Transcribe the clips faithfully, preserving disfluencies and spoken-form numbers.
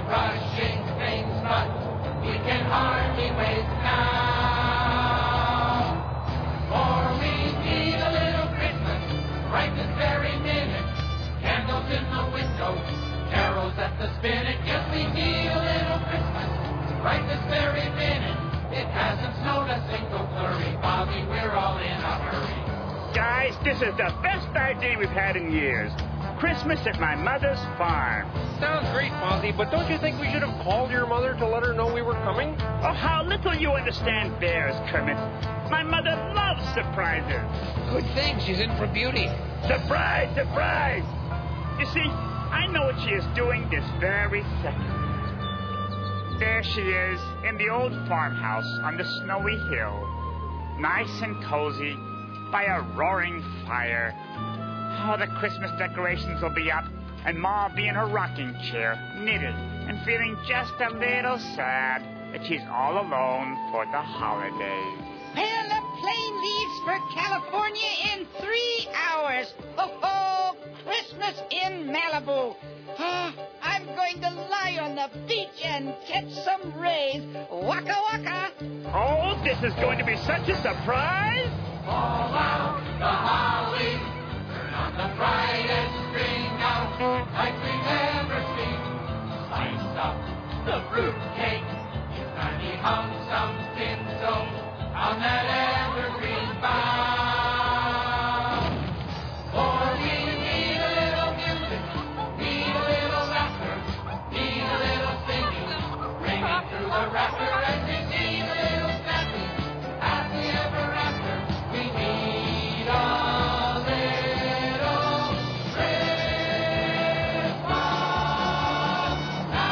rushing things, but we can hardly wait now. For we need a little Christmas right this very minute. Candles in the window, carols at the spinet. Yes, we need a little Christmas right this very minute. It hasn't snowed a single flurry, Bobby, we're all in a hurry. Guys, this is the best idea we've had in years. Christmas at my mother's farm. Sounds great, Fozzie, but don't you think we should have called your mother to let her know we were coming? Oh, how little you understand bears, Kermit. My mother loves surprises. Good thing she's in for beauty. Surprise, surprise! You see, I know what she is doing this very second. There she is, in the old farmhouse on the snowy hill. Nice and cozy, by a roaring fire. Oh, the Christmas decorations will be up, and Ma will be in her rocking chair, knitting, and feeling just a little sad that she's all alone for the holidays. Well, the plane leaves for California in three hours. Ho, ho! Christmas in Malibu. Ah, I'm going to lie on the beach and catch some rays. Waka waka. Oh, this is going to be such a surprise. All out the holly, turn on the brightest string out, like we've ever seen. Spice up the fruitcake, give tiny hunks of tinsel on that evergreen bough. For we need a little music, need a little laughter, need a little singing, ringing through the wrapper, and we need a little snapping, happy ever after. We need a little Christmas now.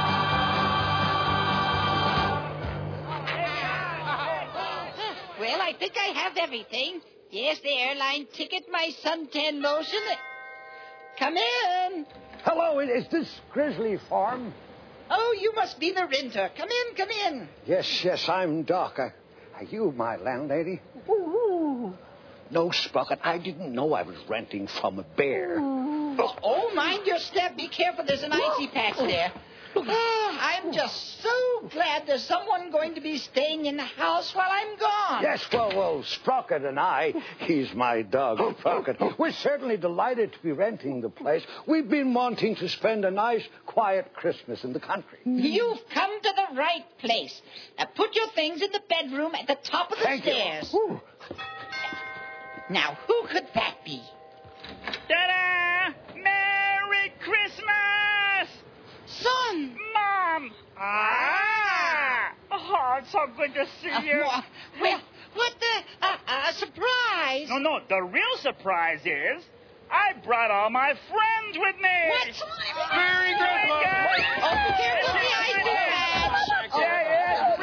Well, I think I have everything. Yes, the airline ticket, my suntan lotion. Come in. Hello, is this Grizzly Farm? Oh, you must be the renter. Come in, come in. Yes, yes, I'm Doc. Are you my landlady? No, Sprocket, I didn't know I was renting from a bear. Oh, oh, mind your step. Be careful. There's an icy patch there. Oh, I'm just so glad there's someone going to be staying in the house while I'm gone. Yes, well, well, Sprocket and I, he's my dog, Sprocket, we're certainly delighted to be renting the place. We've been wanting to spend a nice, quiet Christmas in the country. You've come to the right place. Now, put your things in the bedroom at the top of the Thank stairs. you. Now, who could that be? Ta-da! Merry Christmas! Son! Mom! Ah! Oh, it's so good to see you. Uh, well, what the... Uh, uh, surprise! No, no, the real surprise is I brought all my friends with me. What? Merry Christmas! Oh, here goes the icy patch. Yeah, yeah,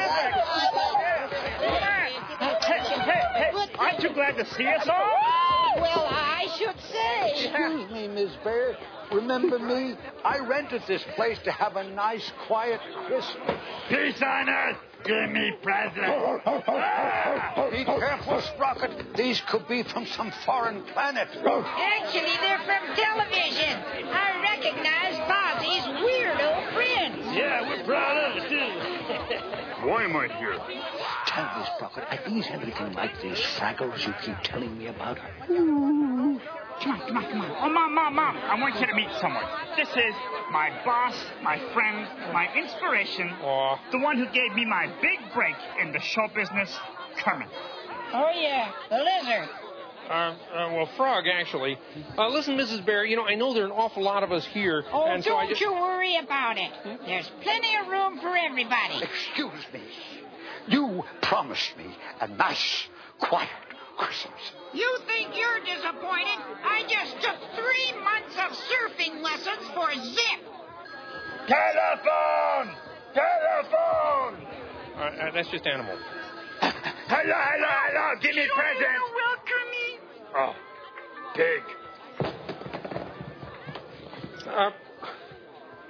terrific. Hey, hey, hey, aren't you glad to see us all? Well, I should say. Excuse me, Miss Bear. Remember me? I rented this place to have a nice, quiet Christmas. Peace on earth. Give me presents. Be careful, Sprocket. These could be from some foreign planet. Actually, they're from television. I recognize Fozzie's weirdo friends. Yeah, we're proud of it, too. Why am I here? Tell me, Sprocket, are these anything like these Fraggles you keep telling me about? Come on, come on, come on. Oh, Mom, Mom, Mom, I want you to meet someone. This is my boss, my friend, my inspiration, Aw. the one who gave me my big break in the show business, Kermit. Oh, yeah, the lizard. Uh, uh, well, Frog, actually. Uh, listen, Missus Bear, you know, I know there are an awful lot of us here. Oh, and so I don't just... you worry about it. There's plenty of room for everybody. Excuse me. You promised me a nice, quiet Christmas. You think you're disappointed? I just took three months of surfing lessons for Zip. Telephone! Telephone! Uh, uh, that's just animal. Hello, hello, hello. Give me presents. Oh, pig. Uh,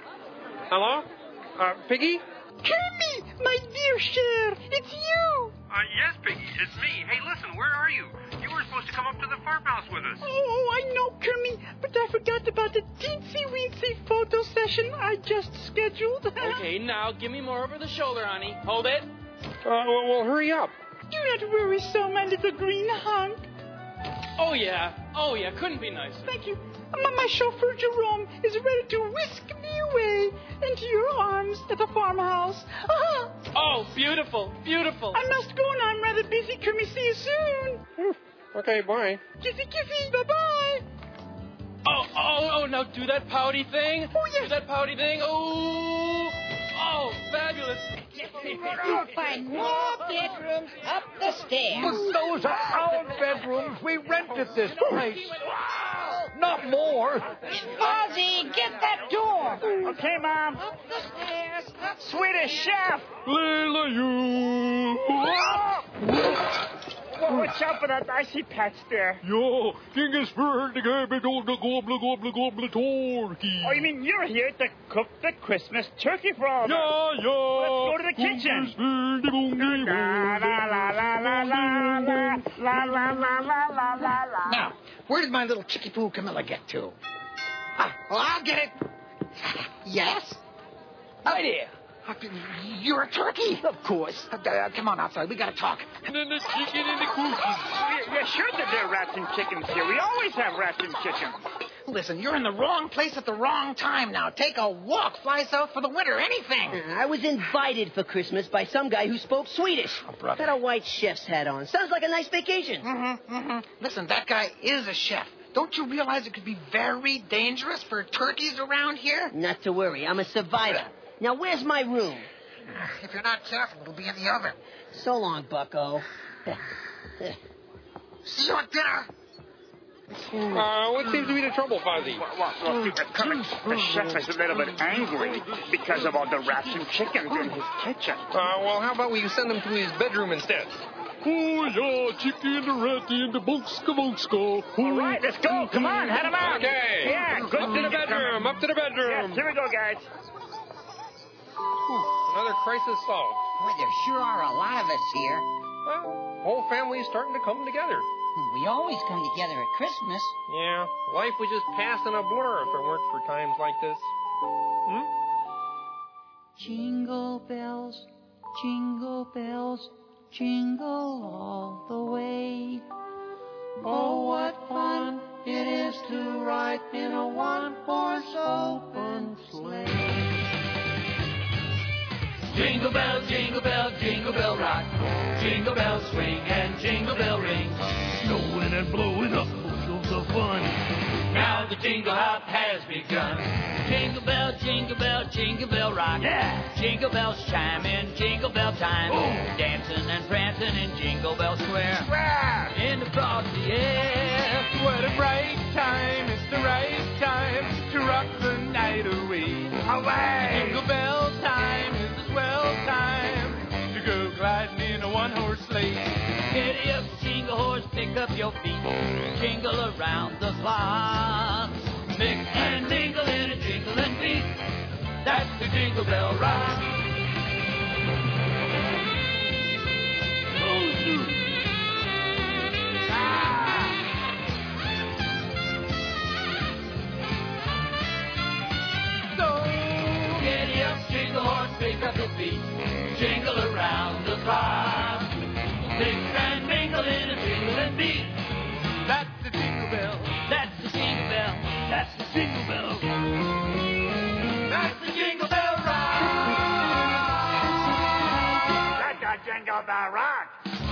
hello? Uh, Piggy? Kermit, my dear sir, it's you. Uh, yes, Piggy, it's me. Hey, listen, where are you? You were supposed to come up to the farmhouse with us. Oh, I know, Kermie, but I forgot about the teensy-weensy photo session I just scheduled. Okay, now give me more over the shoulder, honey. Hold it. Uh, well, well, hurry up. Do not worry so, my little green hunk. Oh, yeah. Oh, yeah. Couldn't be nicer. Thank you. My, my chauffeur, Jerome, is ready to whisk me away into your arms at the farmhouse. Ah! Oh, beautiful, beautiful. I must go now. I'm rather busy. Can we see you soon? Okay, bye. Kissy, kissy. Bye-bye. Oh, oh, oh, now do that pouty thing. Oh, yes. Do that pouty thing. Oh, oh, fabulous. You'll find more bedrooms up the stairs. But those are our bedrooms. We rented this place. Not more. Fozzie, get that door. Okay, Mom. Up the stairs. Up the Swedish chef. Leila, you. Well, watch out for that icy patch there. Ja, ingen spurn, det går med gobble, gobble, gobble, gobble, turkey. Oh, you mean you're here to cook the Christmas turkey for all of us? Ja, ja. Let's go to the kitchen. La, la, la, la, la, la, la, la, la, la, la, la, la, la. Now, where did my little chickie poo Camilla get to? Ah, well, I'll get it. Yes? Right here. Uh, You're a turkey? Of course. Uh, uh, come on outside. We gotta talk. And then the chicken and the cookies. Yeah, sure that there are rats and chickens here. We always have rats and chickens. Listen, you're in the wrong place at the wrong time now. Take a walk. Fly south for the winter. Anything. I was invited for Christmas by some guy who spoke Swedish. Oh, brother. Had a white chef's hat on. Sounds like a nice vacation. Mm-hmm, mm-hmm. Listen, that guy is a chef. Don't you realize it could be very dangerous for turkeys around here? Not to worry. I'm a survivor. Now, where's my room? If you're not careful, it'll be in the oven. So long, bucko. See you at dinner. Uh, what seems to be the trouble, Fozzie? Well, well, well, the, the chef is a little bit angry because of all the rats and chickens in his kitchen. Uh, well, how about we send him to his bedroom instead? Oh, yeah, chicken and the ratty and the bunska bunska. All right, let's go. Come on, head him out. Okay. Yeah, good Up to the bedroom, up to the bedroom. Yes, here we go, guys. Another crisis solved. Boy, there sure are a lot of us here. Well, whole family's starting to come together. We always come together at Christmas. Yeah, life would just pass in a blur if it weren't for times like this. Hmm? Jingle bells, jingle bells, jingle all the way. Oh, what fun it is to ride in a one-horse open sleigh. Jingle bell, jingle bell, jingle bell rock. Jingle bells swing and jingle bell ring. Snowing and blowing up bushels of fun. Now the jingle hop has begun. Jingle bell, jingle bell, jingle bell rock. Yeah. Jingle bells chime in jingle bell time. Oh. Dancing and prancing in Jingle Bell Square. Square. In the frosty air. What a bright time. It's the right time to rock the night away. Away. Jingle bell time is the swell time to go gliding in a one-horse sleigh. Giddy up, jingle horse, pick up your feet. Jingle around the clock. Mix and mingle in a jingling beat. That's the Jingle Bell Rock. So giddy up, jingle horse, pick up your feet. Jingle around the clock. Mix and mingle in a jingling beat. That's the jingle bell. That's the jingle bell. That's the jingle bell. That's the Jingle Bell Rock. That's the Jingle Bell Rock.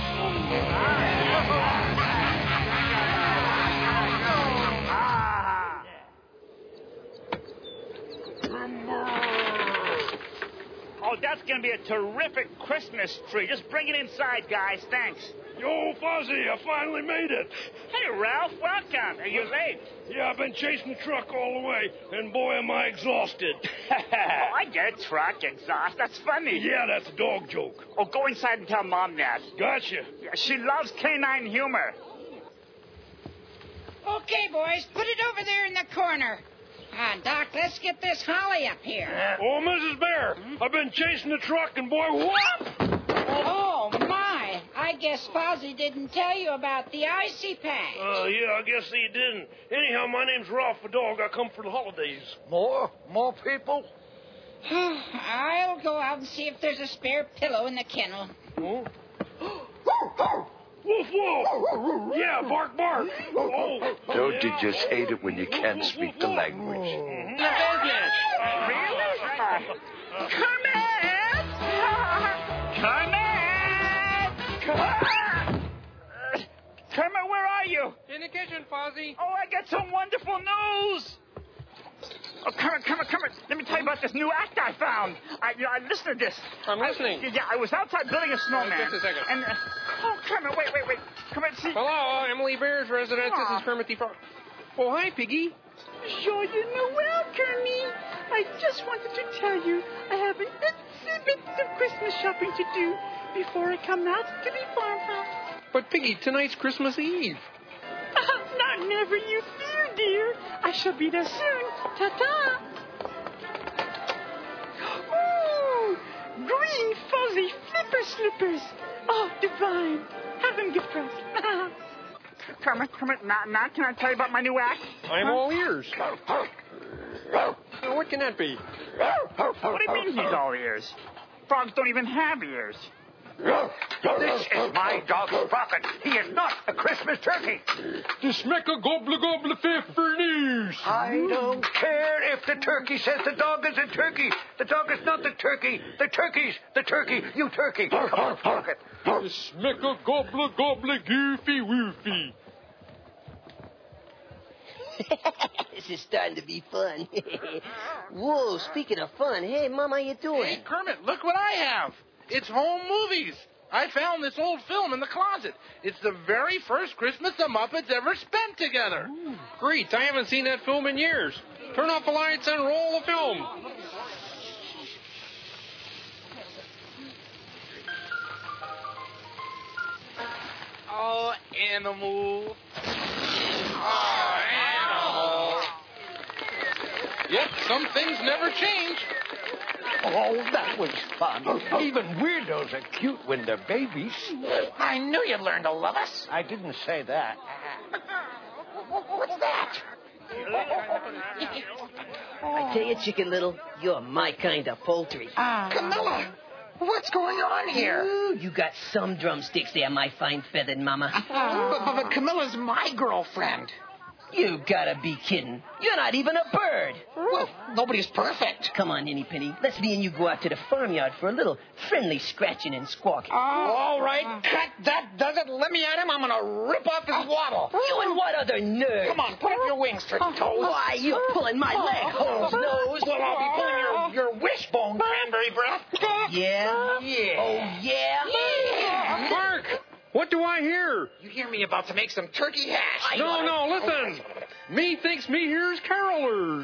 Oh, that's going to be a terrific Christmas tree. Just bring it inside, guys. Thanks. Yo, Fozzie, I finally made it. Hey, Ralph, welcome. Are you late? Yeah, I've been chasing the truck all the way, and boy, am I exhausted. Oh, I get it. Truck exhaust. That's funny. Yeah, that's a dog joke. Oh, go inside and tell Mom that. Gotcha. Yeah, she loves canine humor. Okay, boys, put it over there in the corner. Ah, Doc, let's get this holly up here. Oh, Missus Bear, I've been chasing the truck, and boy, whoop! Oh, my. I guess Fozzie didn't tell you about the Icy Patch. Uh, yeah, I guess he didn't. Anyhow, my name's Ralph the dog. I come for the holidays. More? More people? I'll go out and see if there's a spare pillow in the kennel. Oh. Woof, woof! Yeah, bark, bark! Oh. Don't you just hate it when you can't speak the language? The business. Really? Kermit! Kermit! Kermit! Kermit, where are you? In the kitchen, Fozzie. Oh, I got some wonderful news. Oh, Kermit, Kermit, Kermit, let me tell you about this new act I found. I, you know, I listened to this. I'm listening. I, yeah, I was outside building a snowman. Uh, just a second. And, uh, oh, Kermit, wait, wait, wait. Kermit, see. Hello, Emily Bear's residence. Aw. This is Kermit the Frog. Oh, hi, Piggy. Joyeux Noel, Kermit. I just wanted to tell you I have an itsy bit of Christmas shopping to do before I come out to the farmhouse. But, Piggy, tonight's Christmas Eve. Not never you fear, dear. I shall be there soon. Ta-ta. Ooh, green fuzzy flipper slippers. Oh, divine. Have them gift wrapped. Kermit, Kermit, now, now can I tell you about my new act? I'm all ears. Now, what can that be? What do you mean he's all ears? Frogs don't even have ears. This is my dog, Sprocket. He is not a Christmas turkey. The smecker gobble gobble fiffernies. I don't care if the turkey says the dog is a turkey. The dog is not the turkey. The turkey's the turkey. You turkey. Come on, Sprocket. The smecker gobble gobble goofy woofy. This is starting to be fun. Whoa, speaking of fun, hey, Mom, how you doing? Hey, Kermit, look what I have. It's home movies. I found this old film in the closet. It's the very first Christmas the Muppets ever spent together. Ooh, great. I haven't seen that film in years. Turn off the lights and roll the film. Oh, animal. Oh, animal. Yep, some things never change. Oh, that was fun. Even weirdos are cute when they're babies. I knew you'd learn to love us. I didn't say that. What's that? I tell you, Chicken Little, you're my kind of poultry. Camilla, what's going on here? Ooh, you got some drumsticks there, my fine feathered mama. But, but, but Camilla's my girlfriend. You gotta be kidding. You're not even a bird. Well, nobody's perfect. Come on, Ninny Penny. Let's me and you go out to the farmyard for a little friendly scratching and squawking. Uh, all right, cut. That does it. Let me at him. I'm going to rip off his waddle. You and what other nerve? Come on, put up your wings, Turkey Toes. Why, you're pulling my leg, Holmes Nose. Well, I'll be pulling your, your wishbone, Cranberry Breath. Yeah? Yeah. Oh, yeah? Yeah. Mark, what do I hear? You hear me about to make some turkey hash. No, no, listen. Me thinks me hears carolers.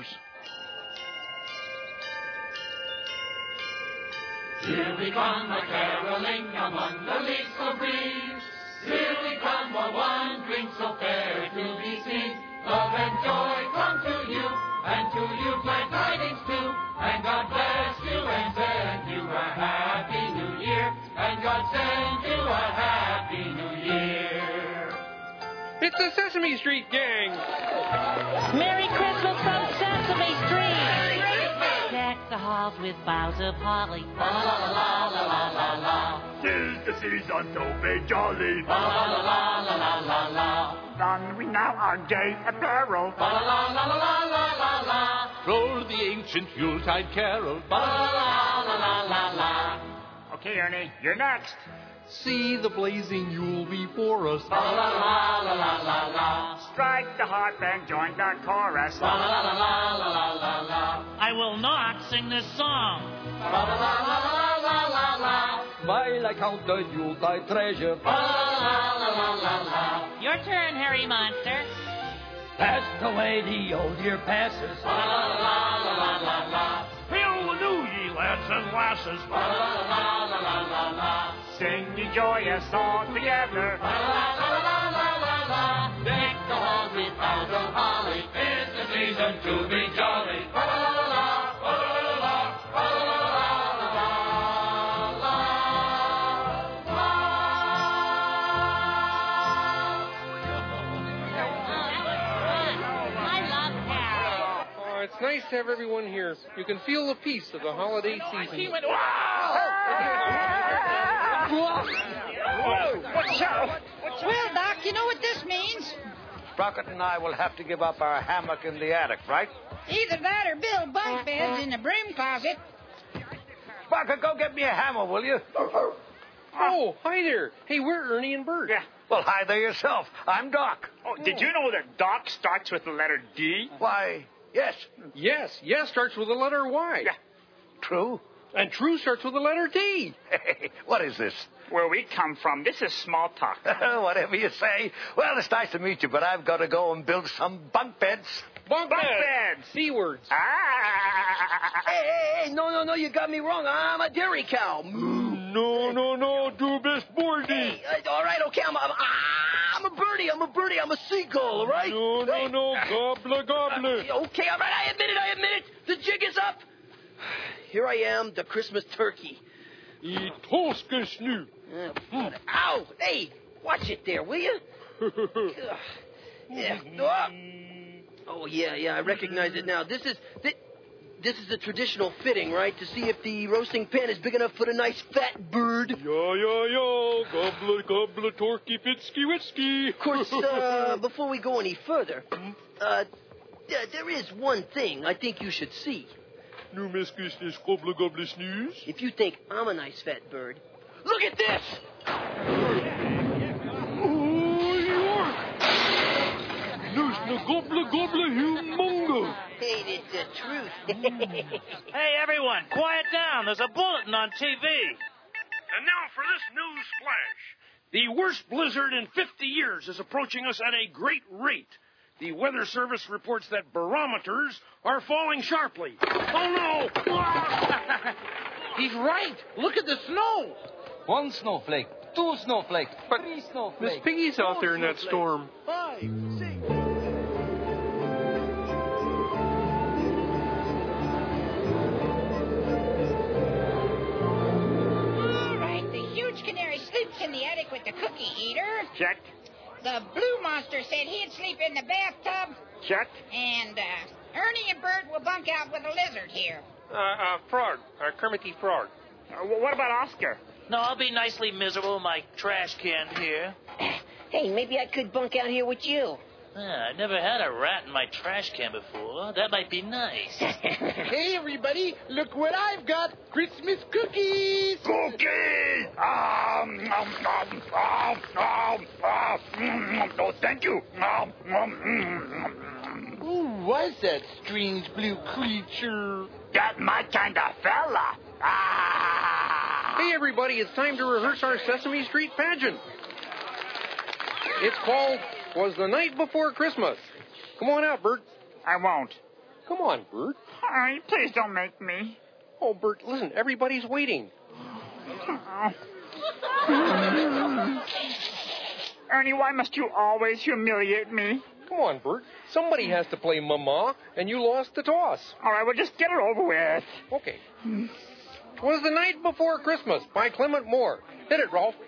Here we come a-caroling among the leaves so green. Here we come a one drink so fair to be seen. Love and joy come to you, and to you glad tidings too. And God bless you and send you a happy new year. And God send you a happy new year. It's the Sesame Street gang. Merry Christmas from Sesame Street. Deck the halls with boughs of holly. La la la la la la la. Tis the season to be jolly. La la la la la la la. Don we now our gay apparel. La la la la la la la la. Roll the ancient Yuletide carol. La la la la la la. Okay, Ernie, you're next. See the blazing Yule before us. La la la la la la la. Strike the harp and join the chorus. La la la la la la la la. I will not sing this song. La la la la la la la la. While I count the Yuletide treasure. La la la la la la. Your turn, Harry Monster. Passed away the old year passes. La la la la la la la. Hail the new ye lads and lasses. La la la la la la la. Sing ye joyous all together. La la la la la la la. Deck the halls with boughs of holly. It's the season to be jolly. La la la la la la la la la la la la. have everyone here. You can feel the peace of the holiday season. Well, Doc, you know what this means? Sprocket and I will have to give up our hammock in the attic, right? Either that or build bunk beds in the broom closet. Sprocket, go get me a hammer, will you? Oh, hi there. Hey, we're Ernie and Bert. Yeah. Well, hi there yourself. I'm Doc. Oh, did you know that Doc starts with the letter D? Why, yes. Yes, yes starts with the letter Y. Yeah. True. And true starts with the letter T. Hey, what is this? Where we come from, this is small talk. Whatever you say. Well, it's nice to meet you, but I've got to go and build some bunk beds. Bunk, Bunk beds. beds. C words. Ah! Hey, hey, hey, no, no, no, you got me wrong. I'm a dairy cow. No, no, no, du bist birdie. Hey, uh, all right, okay, I'm, I'm, I'm a birdie, I'm a birdie, I'm a seagull, all right? No, no, no, gobble, gobble. Uh, okay, all right, I admit it, I admit it. The jig is up. Here I am, the Christmas turkey. I toskas nu. Uh, but- ow! Hey, watch it there, will you? Yeah. Oh. oh, yeah, yeah, I recognize it now. This is this, this is the traditional fitting, right? To see if the roasting pan is big enough for the nice fat bird. Yeah, yeah, yeah. Gobble, gobble, torky, fitsky, whiskey. Of course, uh, before we go any further, uh, th- there is one thing I think you should see. Nu miskis is gobble, gobble, snooze. If you think I'm a nice fat bird, look at this! Noos na gobble, gobble, humongo. Ain't it the truth? Hey, everyone, quiet down. There's a bulletin on T V. And now for this news flash. The worst blizzard in fifty years is approaching us at a great rate. The Weather Service reports that barometers are falling sharply. Oh, no! He's right. Look at the snow. One snowflake, two snowflakes, But three Miss snowflakes. Piggy's out there in that storm. Five, six. All right, the huge canary sleeps in the attic with the cookie eater. Check. The blue monster said he'd sleep in the bathtub. Check. And uh, Ernie and Bert will bunk out with a lizard here. Uh, uh, Frog. Uh, Kermit the Frog. Uh, wh- what about Oscar? No, I'll be nicely miserable in my trash can here. Hey, maybe I could bunk out here with you. Ah, I never had a rat in my trash can before. That might be nice. Hey, everybody, look what I've got. Christmas cookies. Cookies! Um, um, um, um, um, um, um, no, thank you. Um, um, mm, Who was that strange blue creature? That my kind of fella. Ah! Hey, everybody, it's time to rehearse our Sesame Street pageant. It's called Was the Night Before Christmas. Come on out, Bert. I won't. Come on, Bert. All right, please don't make me. Oh, Bert, listen, everybody's waiting. Ernie, why must you always humiliate me? Come on, Bert. Somebody has to play Mama, and you lost the toss. All right, well, just get it over with. Okay. "'Twas the Night Before Christmas" by Clement Moore. Hit it, Rolf.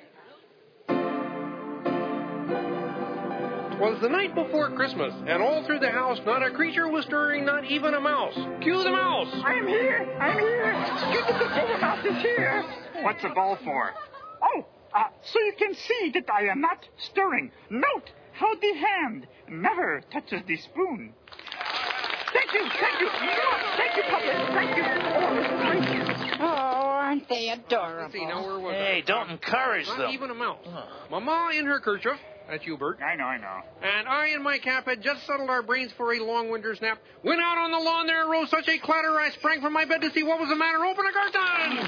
"'Twas the night before Christmas, and all through the house not a creature was stirring, not even a mouse. Cue the mouse! I'm here. I'm here. The mouse is here. What's the ball for? Oh, uh, so you can see that I am not stirring. Note how the hand never touches the spoon. Thank you, thank you. Thank you, public. Thank you. Oh, thank you. Oh, aren't they adorable? See, now where was Hey, I? don't encourage Not them. even a mouse. Mama in her kerchief. That's you, Bert. I know, I know. And I in my cap had just settled our brains for a long winter's nap. Went out on the lawn, there arose such a clatter, I sprang from my bed to see what was the matter. Open a curtain!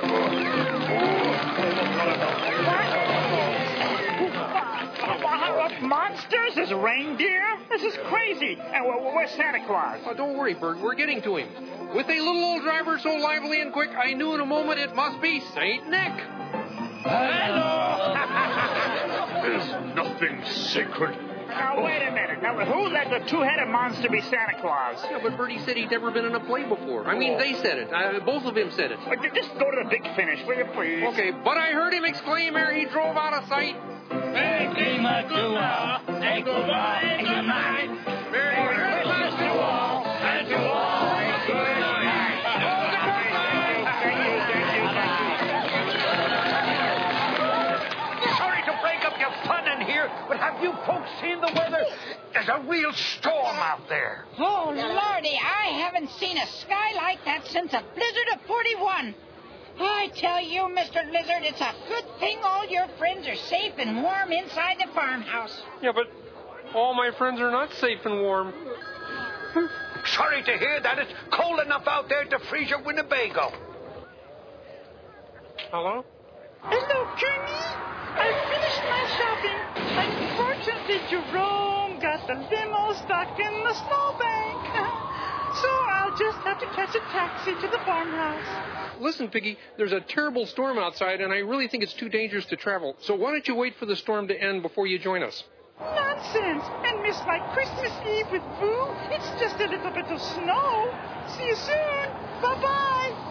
What monsters? Is reindeer? This is crazy. And wh- where's Santa Claus? Oh, don't worry, Bert. We're getting to him. With a little old driver so lively and quick, I knew in a moment it must be Saint Nick. Hello. There's nothing sacred. Now, wait a minute. Now, who let the two-headed monster be Santa Claus? Yeah, but Bertie said he'd never been in a play before. I mean, they said it. Uh, both of them said it. Uh, Just go to the big finish, will you, please? Okay, but I heard him exclaim ere he drove out of sight. Merry Christmas and goodbye and good night. Merry Christmas to all and to all. seen the weather? There's a real storm out there. Oh, Lordy, I haven't seen a sky like that since a blizzard of forty-one. I tell you, Mister Lizard, it's a good thing all your friends are safe and warm inside the farmhouse. Yeah, but all my friends are not safe and warm. Sorry to hear that. It's cold enough out there to freeze your Winnebago. Hello? Hello, Kearney. I finished my shopping. Unfortunately, Jerome got the limo stuck in the snowbank. So I'll just have to catch a taxi to the farmhouse. Listen, Piggy, there's a terrible storm outside, and I really think it's too dangerous to travel. So why don't you wait for the storm to end before you join us? Nonsense. And miss my Christmas Eve with Boo? It's just a little bit of snow. See you soon. Bye-bye.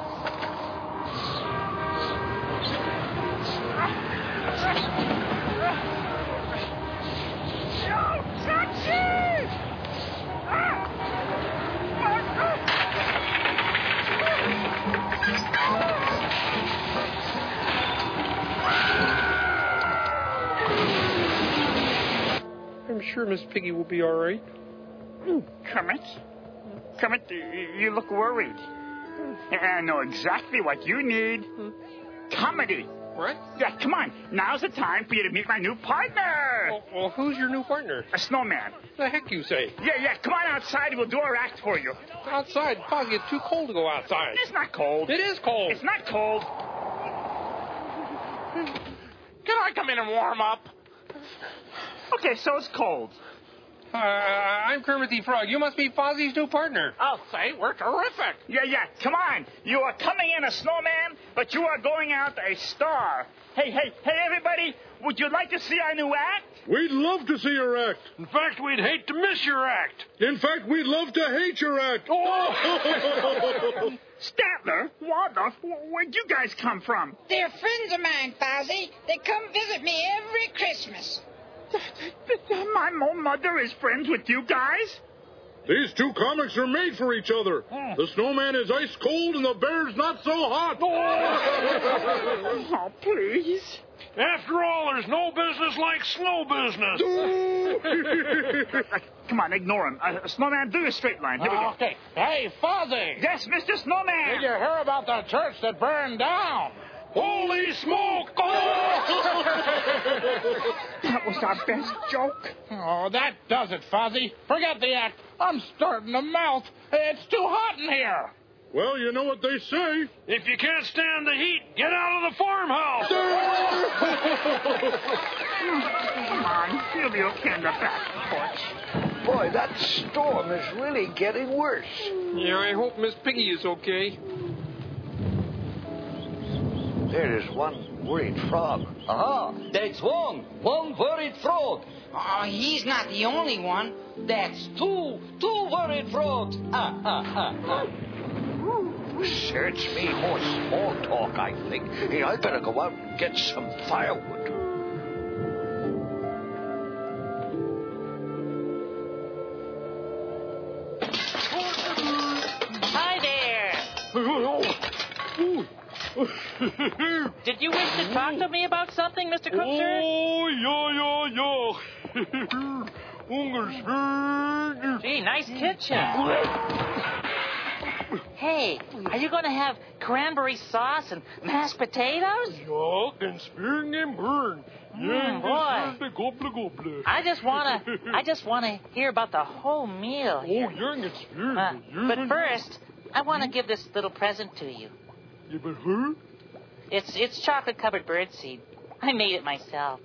Oh, taxi! I'm sure Miss Piggy will be all right. Kermit? Kermit, you look worried. I know exactly what you need. Comedy. What? Yeah, come on. Now's the time for you to meet my new partner. Well, well who's your new partner? A snowman. The heck you say? Yeah, yeah. Come on outside. We'll do our act for you. Outside? Foggy, it's too cold to go outside. It's not cold. It is cold. It's not cold. Can I come in and warm up? Okay, so it's cold. Uh, I'm Kermit the Frog. You must be Fozzie's new partner. I'll say we're terrific. Yeah, yeah. Come on. You are coming in a snowman, but you are going out a star. Hey, hey, hey, everybody. Would you like to see our new act? We'd love to see your act. In fact, we'd hate to miss your act. In fact, we'd love to hate your act. Oh! Statler, Waldorf, where'd you guys come from? They're friends of mine, Fozzie. They come visit me every Christmas. My own mother is friends with you guys? These two comics are made for each other. Hmm. The snowman is ice cold and the bear's not so hot. Oh, please. After all, there's no business like snow business. Come on, ignore him. Uh, Snowman, do your straight line. Here we go. Okay. Hey, Fozzie. Yes, Mister Snowman. Did you hear about the church that burned down? Holy smoke! That was our best joke. Oh, that does it, Fozzie. Forget the act. I'm starting to melt. It's too hot in here. Well, you know what they say. If you can't stand the heat, get out of the farmhouse. Come on, you'll be okay in the back porch. Boy, that storm is really getting worse. Yeah, I hope Miss Piggy is okay. There is one worried frog. Aha, that's one. One worried frog. Oh, he's not the only one. That's two. Two worried frogs. Ah, ah, ah, ah. Search me more small talk, I think. Hey, I better go out and get some firewood. Hi there. Did you wish to talk to me about something, Mister Cookser? Oh, yeah, yeah, yeah. Gee, nice kitchen. Hey, are you going to have cranberry sauce and mashed potatoes? Ja, den spüren den burn. Mm, boy. Gobble, gobble. I just want to I just want to hear about the whole meal here. Oh, young and spüren. Uh, but first, I want to give this little present to you. Yeah, but her? It's it's chocolate-covered birdseed. I made it myself.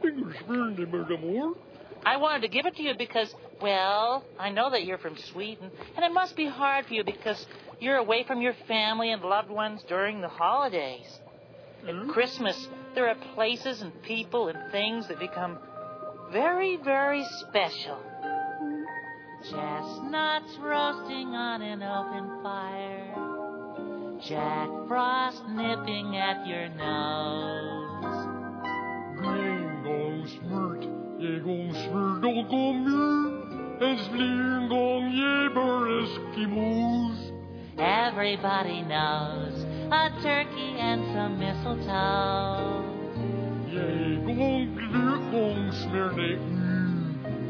I wanted to give it to you because, well, I know that you're from Sweden, and it must be hard for you because you're away from your family and loved ones during the holidays. At Christmas, there are places and people and things that become very, very special. Chestnuts roasting on an open fire. Jack Frost nipping at your nose. Green gång smurt, jag gång smurt och gång mjölk. En sling gång jäber Eskimos. Everybody knows a turkey and some mistletoe. Jag gång glögg gång smör det ut.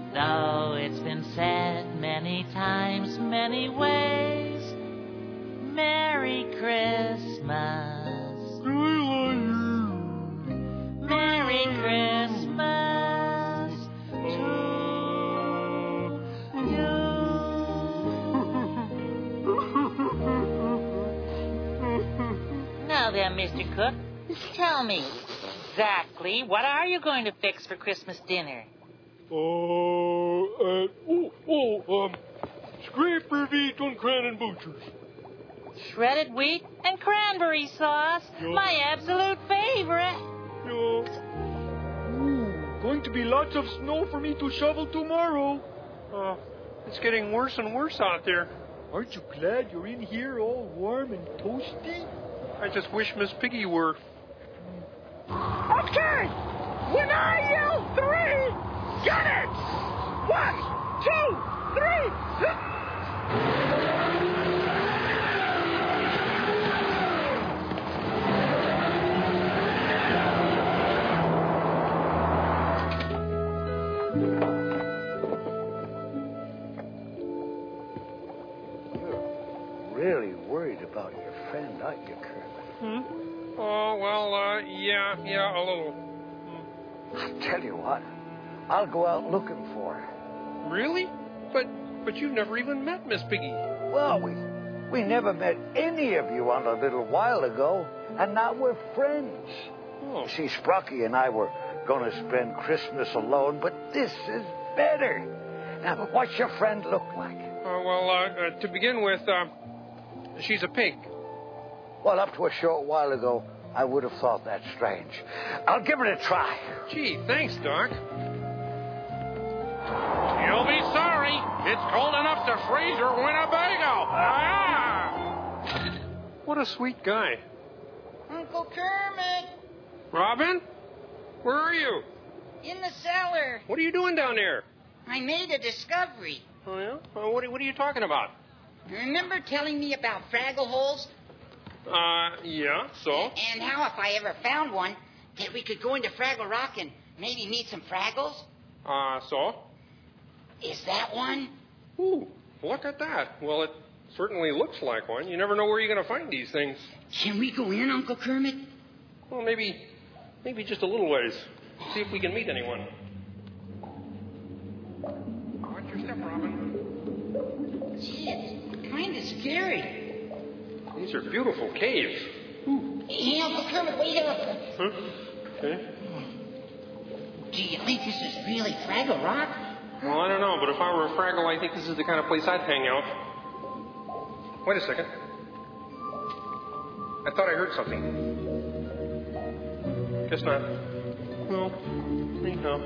Though it's been said many times, many ways, Merry Christmas. Merry Christmas to you. Now then, Mister Cook, tell me exactly what are you going to fix for Christmas dinner? Oh, uh, oh, oh, um, scraper wheat on cran butchers. Shredded wheat and cranberry sauce, Yeah. my absolute favorite. Yeah. Ooh, going to be lots of snow for me to shovel tomorrow. Uh, it's getting worse and worse out there. Aren't you glad you're in here all warm and toasty? I just wish Miss Piggy were. Okay! When I yell three, get it! One, two, three! Really worried about your friend, aren't you, Kermit? Hmm? Oh, well, uh, yeah, yeah, a little. I'll tell you what. I'll go out looking for her. Really? But but you never even met Miss Piggy. Well, we we never met any of you on a little while ago, and now we're friends. Oh. See, Sprocky and I were going to spend Christmas alone, but this is better. Now, what's your friend look like? Uh, well, uh, uh, to begin with, uh, she's a pig. Well, up to a short while ago, I would have thought that strange. I'll give it a try. Gee, thanks, Doc. You'll be sorry. It's cold enough to freeze your Winnebago. Ah! What a sweet guy. Uncle Kermit, Robin? Where are you? in the cellar. What are you doing down there? I made a discovery. Oh, yeah? Uh, what, are, what are you talking about? Remember telling me about Fraggle holes? Uh, yeah, so? And how if I ever found one, that we could go into Fraggle Rock and maybe meet some Fraggles? Uh, so? Is that one? Ooh, look at that. Well, it certainly looks like one. You never know where you're going to find these things. Can we go in, Uncle Kermit? Well, maybe, maybe just a little ways. See if we can meet anyone. Watch your step, Robin. Gee, it's kind of scary. These are beautiful caves. Hey, Uncle Kermit, wait up. Huh? Okay. Do you think this is really Fraggle Rock? Well, I don't know, but if I were a Fraggle, I think this is the kind of place I'd hang out. Wait a second. I thought I heard something. Guess not. No. Think no.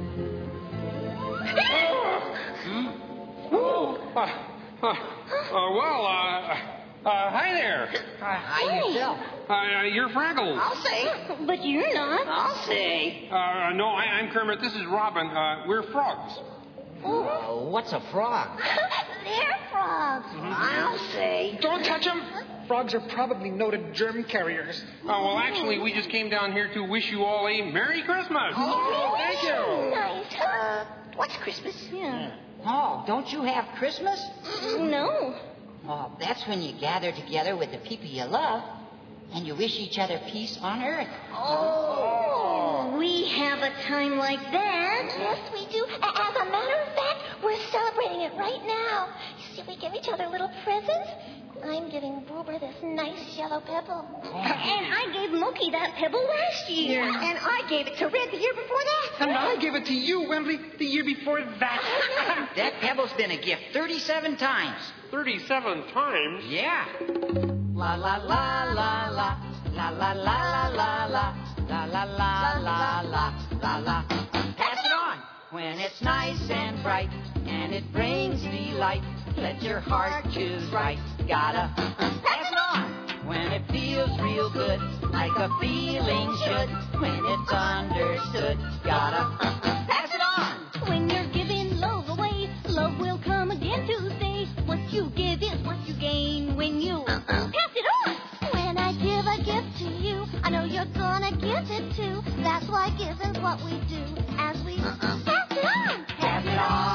Hmm? Oh! Uh, uh, uh, well, uh, uh, hi there. Hi yourself. Uh, you're Fraggles. I'll say. But you're not. I'll say. Uh, no, I, I'm Kermit. This is Robin. Uh, we're frogs. Oh, what's a frog? They're frogs. I'll say. Don't touch them. Frogs are probably noted germ carriers. Oh, well, actually, we just came down here to wish you all a Merry Christmas. Oh, thank you. Nice. Uh, what's Christmas? Yeah. Oh, don't you have Christmas? No. Oh, that's when you gather together with the people you love and you wish each other peace on earth. Oh, we have a time like that. Yes, we do. A- As a matter of fact, we're celebrating it right now. You see, we give each other little presents. I'm giving Boober this nice yellow pebble. And I gave Mookie that pebble last year. And I gave it to Red the year before that. And I gave it to you, Wembley, the year before that. That pebble's been a gift thirty-seven times. thirty-seven times? Yeah. La la la la la. La la la la la la. La la la la la. La la. Pass it on. When it's nice and bright and it brings delight, let your heart choose right. Gotta pass it on. When it feels real good, like a feeling should. When it's understood, gotta pass it on. When you're giving love away, love will come again to stay. What you give is what you gain when you pass it on. When I give a gift to you, I know you're gonna give it too. That's why giving's what we do as we pass it on. Pass it on.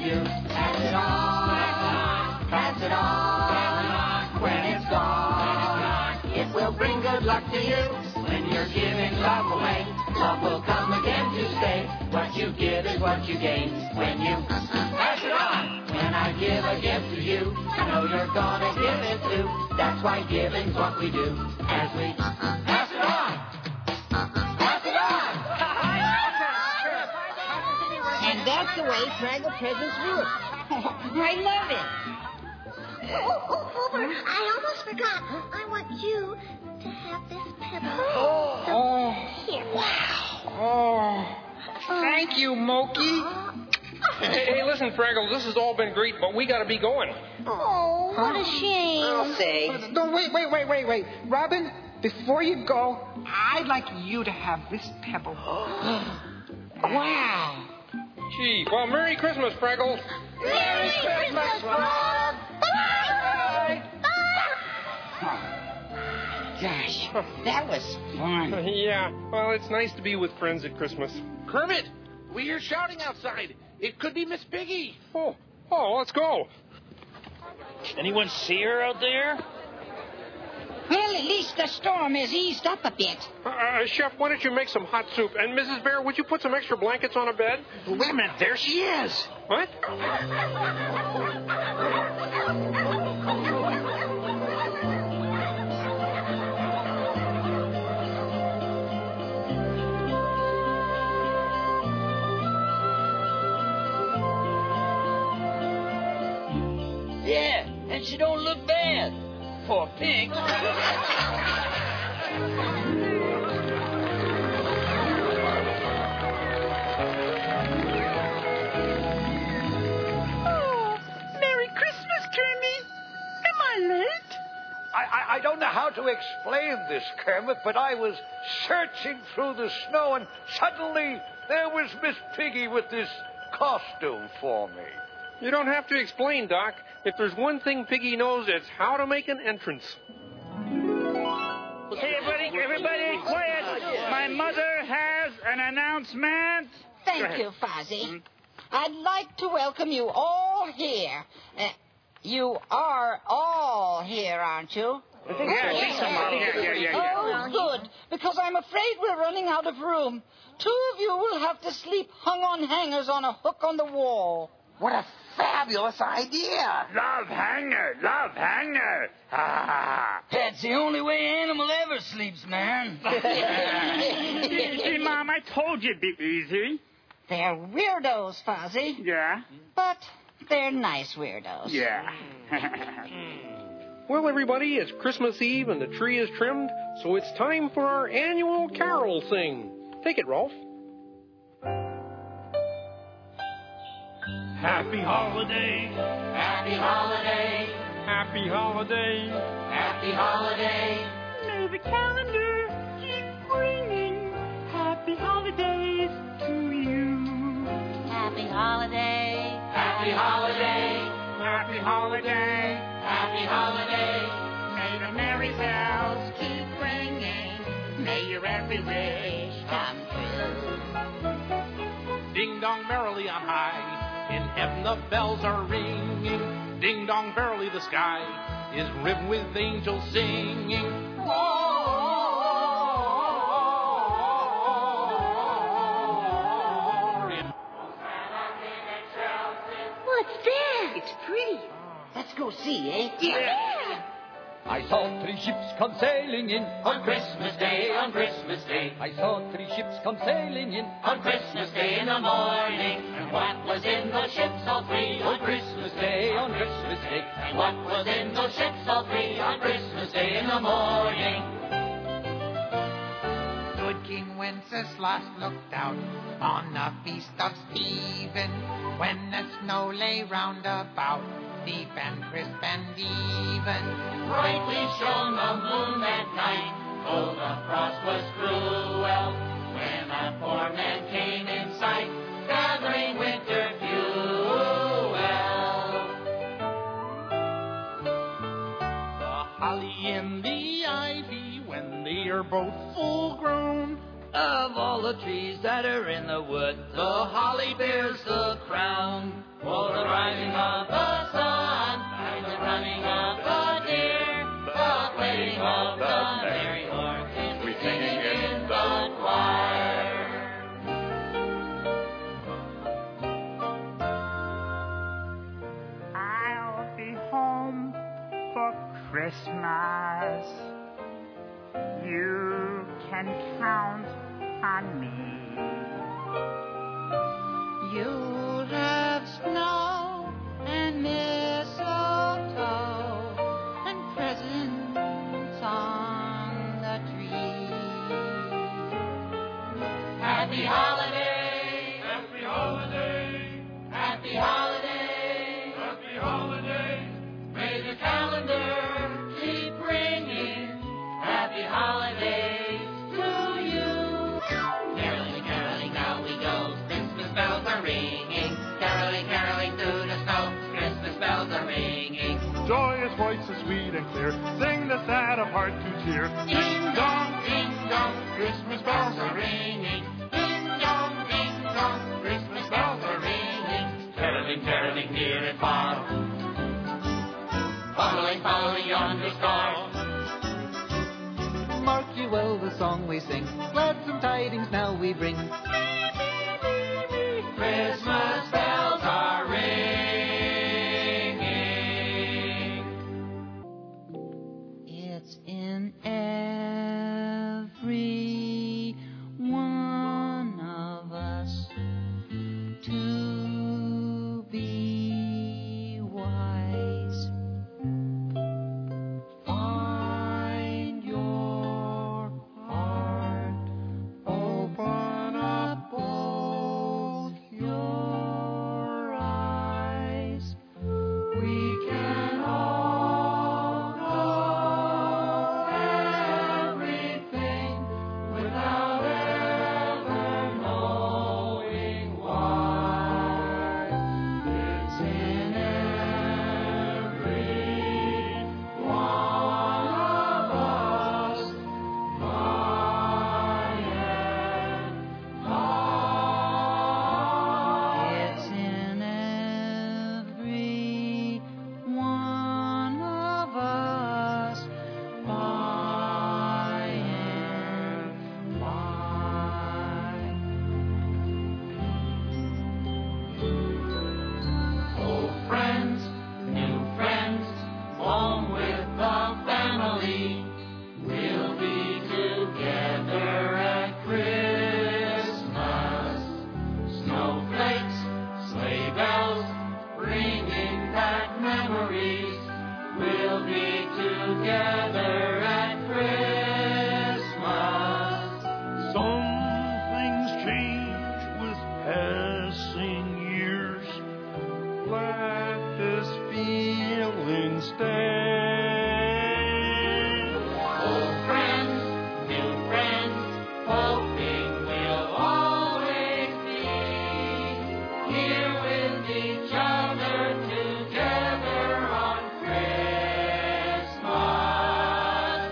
you. Pass it on, pass it on. When it's gone, it will bring good luck to you. When you're giving love away, love will come again to stay. What you give is what you gain when you pass it on. When I give a gift to you, I know you're gonna give it too. That's why giving's what we do as we pass it on. Pass it on. And that's the way Fraggle presents work. I love it. Oh, oh, Hoover, I almost forgot. I want you to have this pebble. Oh. So, here. Oh, thank you, Moki. Hey, hey, listen, Fraggle, this has all been great, but we gotta be going. Oh, what a shame. I'll say. No, wait, wait, wait, wait, wait. Robin, before you go, I'd like you to have this pebble. Wow. Gee, well, Merry Christmas, Fraggle. Merry Christmas, Bob. Bye. Gosh, that was fun. Yeah, well, it's nice to be with friends at Christmas. Kermit, we hear shouting outside. It could be Miss Piggy. Oh, oh, let's go. Anyone see her out there? Well, at least the storm has eased up a bit. Uh, Chef, why don't you make some hot soup? And Missus Bear, would you put some extra blankets on a bed? Wait a minute, there she is. What? Yeah, and she don't look bad. For a pig. I, I, I don't know how to explain this, Kermit, but I was searching through the snow, and suddenly there was Miss Piggy with this costume for me. You don't have to explain, Doc. If there's one thing Piggy knows, it's how to make an entrance. Hey, everybody, everybody, quiet. My mother has an announcement. Thank you, Fozzie. I'd like to welcome you all here. Uh, you are all here, aren't you? Yeah, I think so, Mom. Yeah, yeah, yeah, yeah. Oh, good, because I'm afraid we're running out of room. Two of you will have to sleep hung on hangers on a hook on the wall. What a fabulous idea. Love hanger, love hanger. Ah. That's the only way animal ever sleeps, man. See, Mom, I told you it'd be easy. They're weirdos, Fozzie. Yeah? But they're nice weirdos. Yeah. Well, everybody, it's Christmas Eve and the tree is trimmed, so it's time for our annual carol sing. Take it, Rolf. Happy holiday. Happy holiday. Happy holiday. Happy holiday. May the calendar keep bringing happy holidays to you. Happy holiday. Happy holiday. Happy holiday. Happy holiday. May the merry bells keep ringing. May your every wish come true. Ding dong merrily on high. In heaven the bells are ringing. Ding dong merrily the sky is riven with angels singing. What's that? It's pretty. Let's go see, eh? Yeah. I saw three ships come sailing in On Christmas Day, on Christmas Day, I saw three ships come sailing in on Christmas Day in the morning. And what was in those ships all three on Christmas Day? on Christmas Day. And what was in those ships all three on Christmas Day in the morning? Good King Wenceslas looked out on the feast of Stephen, when the snow lay round about, deep and crisp and even. Brightly shone the moon that night, though the frost was cruel, when a poor man came in sight, gathering winter fuel. The holly and the ivy, when they are both full grown, Of all the trees that are in the wood, the holly bears the crown. For Christmas. You can count on me. You'll have snow and mistletoe and presents on the tree. Happy holiday, happy holiday, happy holiday, happy holiday. May the calendar keep ringing. Happy holidays to you. Caroling, caroling, now we go. Christmas bells are ringing. Caroling, caroling through the snow. Christmas bells are ringing. Joyous voices sweet and clear, sing the sad of heart to cheer. Ding dong, ding dong, Christmas bells are ringing. Ding dong, ding dong, Christmas bells are ringing. Caroling, caroling near and far. Following, following yonder star. Mark ye well the song we sing, gladsome tidings now we bring. Christmas bells are ringing. It's in every one of us to be wise. Find your heart, open up both your eyes. We can all know everything without ever knowing why. It's in every one of us, by and by. It's in every one of us, by and by. Old friends, new friends, home with the family. We'll be together at Christmas. Snowflakes, sleigh bells, bringing back memories. We'll be together at Christmas. Some things change with passing years. Let this feeling stay. Old friends, new friends, hoping we'll always be here with each other together on Christmas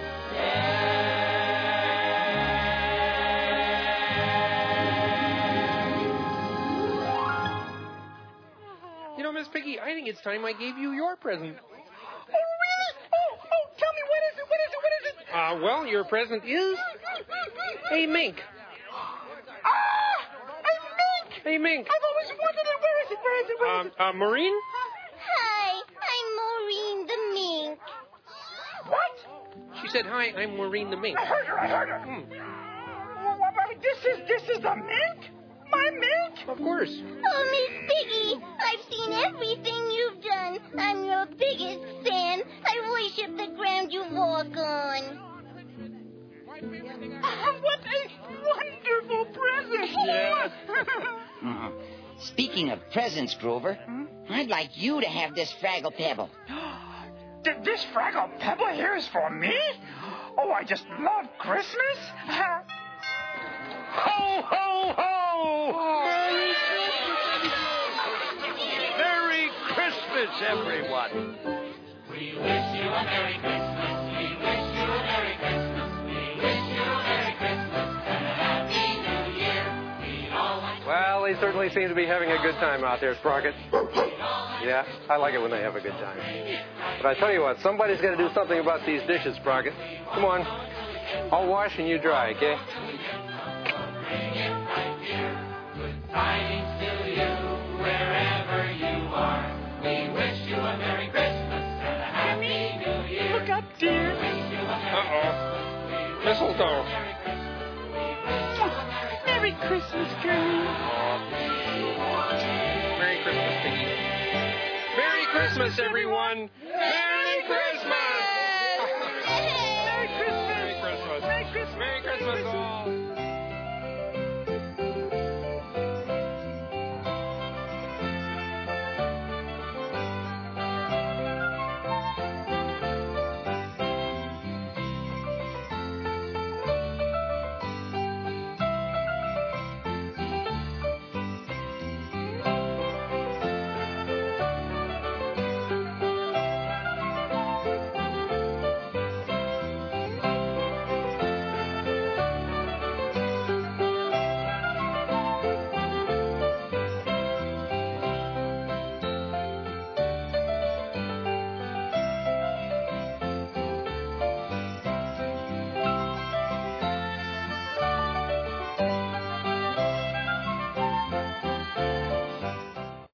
You know, Miss Piggy, I think it's time I gave you your present. Oh, really? Oh, oh, tell me, what is it? What is it? What is it? Uh, well, your present is a mink. Ah! A mink! A mink. I've always wanted it. Where is it? Where is it? Where is Um, it? uh, Maureen? Hi, I'm Maureen the mink. What? She said, hi, I'm Maureen the mink. I heard her. I heard her. Hmm. Well, well, well, this is this is the mink? My mink? Of course. Oh, Miss Piggy, I've seen everything you've done. I'm your biggest fan. I worship the ground you walk on. Ah, what a wonderful present. Yeah. Uh-huh. Speaking of presents, Grover, I'd like you to have this Fraggle Pebble. Th- this Fraggle Pebble here is for me? Oh, I just love Christmas. Ho, ho, ho! Merry Christmas, everyone. We wish you a Merry Christmas. We wish you a Merry Christmas. We wish you a Merry Christmas and a Happy New Year. We all want Well, they certainly seem to be having a good time out there, Sprocket. Yeah, I like it when they have a good time. But I tell you what, somebody's got to do something about these dishes, Sprocket. Come on. I'll wash and you dry, okay? tidings to you wherever you are. We wish you a Merry Christmas and a Happy New Year. Look up. mistletoe. Merry Christmas, Kermit. Merry Christmas, Piggy. Merry Christmas, everyone. Merry Christmas. Merry Christmas. Merry Christmas. Merry Christmas. Merry Christmas.